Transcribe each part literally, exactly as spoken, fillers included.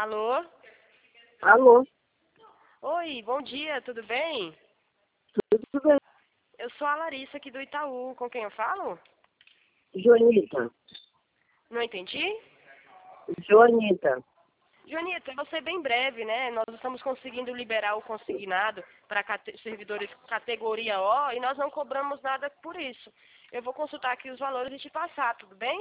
Alô? Alô, Oi, bom dia, tudo bem? tudo bem? Eu sou a Larissa aqui do Itaú, com quem eu falo? Joanita, Não entendi? Joanita, Jonita, eu vou ser bem breve, né? Nós estamos conseguindo liberar o consignado para servidores categoria O e nós não cobramos nada por isso. Eu vou consultar aqui os valores e te passar, tudo bem?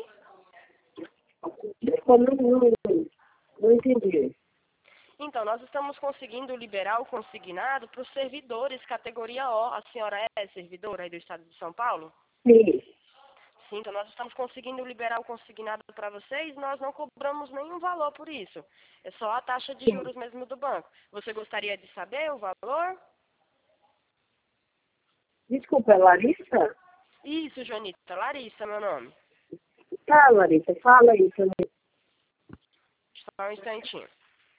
eu não, não, não entendi. Então, nós estamos conseguindo liberar o consignado para os servidores categoria O. A senhora é servidora aí do estado de São Paulo? Sim, Sim, então nós estamos conseguindo liberar o consignado para vocês, nós não cobramos nenhum valor por isso. É só a taxa de sim. juros mesmo do banco. Você gostaria de saber o valor? Desculpa, é Larissa? Isso, Jonita. Larissa, meu nome. Tá, Larissa, fala aí também. Só um instantinho.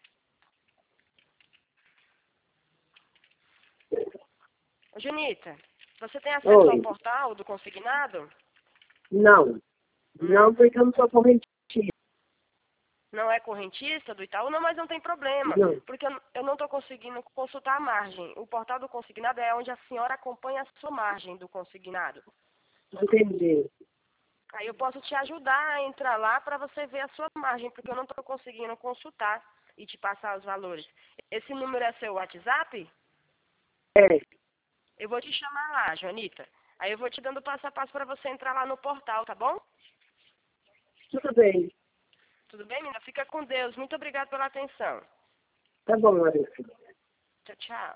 Ô, Jonita, você tem acesso ao Oi, portal do consignado? não, Hum, não porque eu não sou correntista, não é correntista do Itaú? Não, mas não tem problema, não, porque eu eu não estou conseguindo consultar a margem. O portal do consignado é onde a senhora acompanha a sua margem do consignado. não entendi. Aí eu posso te ajudar a entrar lá para você ver a sua margem, porque eu não estou conseguindo consultar e te passar os valores. Esse número é seu WhatsApp? É, Eu vou te chamar lá, Jonita. Aí eu vou te dando passo a passo para você entrar lá no portal, tá bom? tudo bem, Tudo bem, menina? Fica com Deus. Muito obrigada pela atenção. tá bom, Larissa. Tchau, tchau.